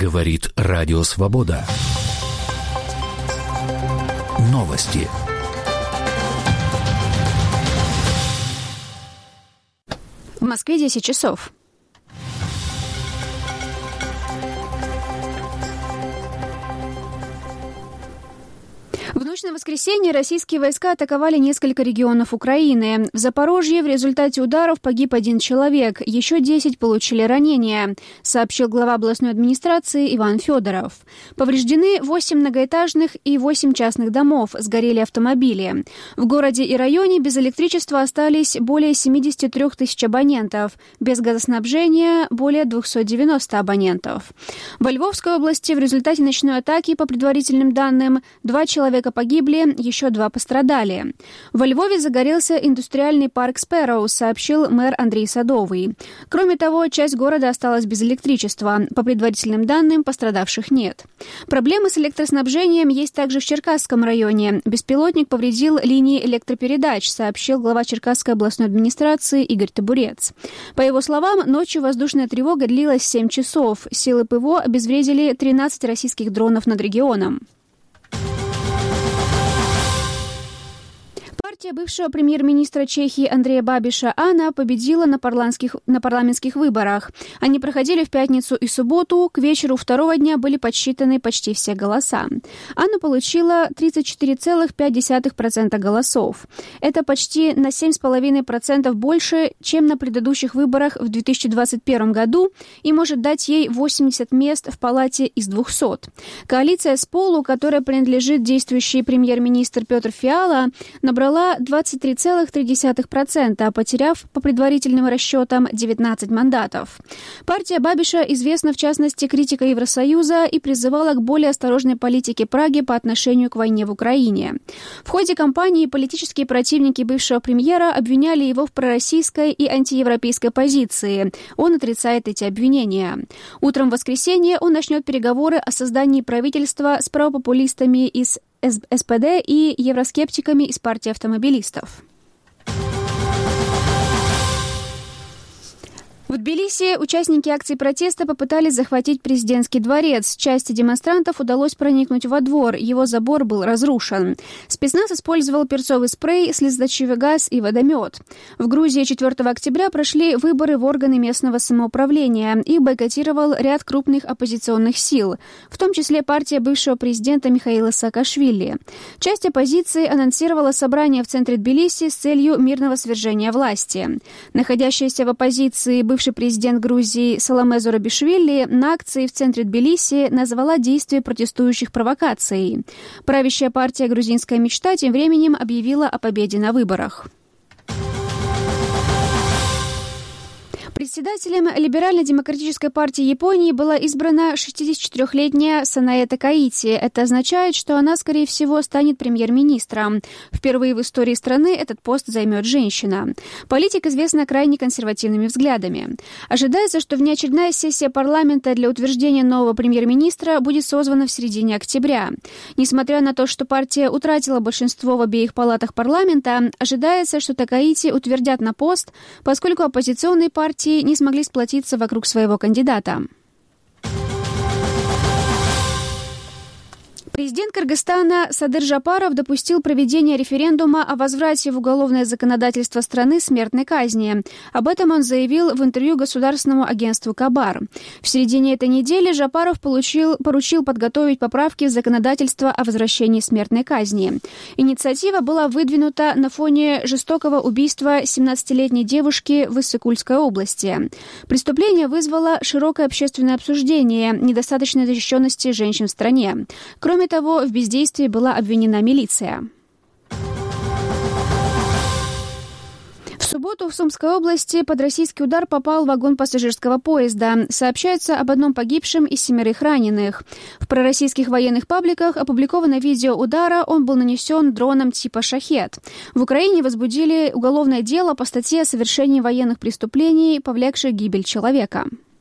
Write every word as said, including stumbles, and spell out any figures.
Говорит Радио Свобода. Новости. В Москве десять часов. В ночь на воскресенье российские войска атаковали несколько регионов Украины. В Запорожье в результате ударов погиб один человек, еще десять получили ранения, сообщил глава областной администрации Иван Федоров. Повреждены восемь многоэтажных и восемь частных домов, сгорели автомобили. В городе и районе без электричества остались более семьдесят три тысячи абонентов, без газоснабжения более двести девяносто абонентов. Во Львовской области в результате ночной атаки, по предварительным данным, два человека погибли, еще два пострадали. Во Львове загорелся индустриальный парк Спэроу, сообщил мэр Андрей Садовый. Кроме того, часть города осталась без электричества. По предварительным данным, пострадавших нет. Проблемы с электроснабжением есть также в Черкасском районе. Беспилотник повредил линии электропередач, сообщил глава Черкасской областной администрации Игорь Табурец. По его словам, ночью воздушная тревога длилась семь часов. Силы ПВО обезвредили тринадцать российских дронов над регионом. Партия бывшего премьер-министра Чехии Андрея Бабиша Анна победила на парламентских, на парламентских выборах. Они проходили в пятницу и субботу. К вечеру второго дня были подсчитаны почти все голоса. Анна получила тридцать четыре целых пять десятых процента голосов. Это почти на семь целых пять десятых процента больше, чем на предыдущих выборах в две тысячи двадцать первом году, и может дать ей восемьдесят мест в палате из двухсот. Коалиция «Сполу», которой принадлежит действующий премьер-министр Петр Фиала, набрала двадцать три целых три десятых процента, потеряв по предварительным расчетам девятнадцать мандатов. Партия Бабиша известна в частности критикой Евросоюза и призывала к более осторожной политике Праги по отношению к войне в Украине. В ходе кампании политические противники бывшего премьера обвиняли его в пророссийской и антиевропейской позиции. Он отрицает эти обвинения. Утром в воскресенье он начнет переговоры о создании правительства с правопопулистами из эс пэ дэ и евроскептиками из партии автомобилистов. В Тбилиси участники акции протеста попытались захватить президентский дворец. Части демонстрантов удалось проникнуть во двор, его забор был разрушен. Спецназ использовал перцовый спрей, слезоточивый газ и водомет. В Грузии четвёртого октября прошли выборы в органы местного самоуправления. Их бойкотировал ряд крупных оппозиционных сил, в том числе партия бывшего президента Михаила Саакашвили. Часть оппозиции анонсировала собрание в центре Тбилиси с целью мирного свержения власти. Находящаяся в оппозиции бывший президент Грузии Саломе Зурабишвили на акции в центре Тбилиси назвала действия протестующих провокацией. Правящая партия «Грузинская мечта» тем временем объявила о победе на выборах. Председателем Либерально-демократической партии Японии была избрана шестидесятичетырёхлетняя Санае Такаити. Это означает, что она, скорее всего, станет премьер-министром. Впервые в истории страны этот пост займет женщина. Политик известна крайне консервативными взглядами. Ожидается, что внеочередная сессия парламента для утверждения нового премьер-министра будет созвана в середине октября. Несмотря на то, что партия утратила большинство в обеих палатах парламента, ожидается, что Такаити утвердят на пост, поскольку оппозиционные партии не смогли сплотиться вокруг своего кандидата. Президент Кыргызстана Садыр Жапаров допустил проведение референдума о возврате в уголовное законодательство страны смертной казни. Об этом он заявил в интервью государственному агентству «Кабар». В середине этой недели Жапаров получил, поручил подготовить поправки в законодательство о возвращении смертной казни. Инициатива была выдвинута на фоне жестокого убийства семнадцатилетней девушки в Иссык-Кульской области. Преступление вызвало широкое общественное обсуждение недостаточной защищенности женщин в стране. Кроме того, в бездействии была обвинена милиция. В субботу в Сумской области под российский удар попал вагон пассажирского поезда. Сообщается об одном погибшем и семерых раненых. В пророссийских военных пабликах опубликовано видео удара, он был нанесен дроном типа «Шахед». В Украине возбудили уголовное дело по статье о совершении военных преступлений, повлекших гибель человека.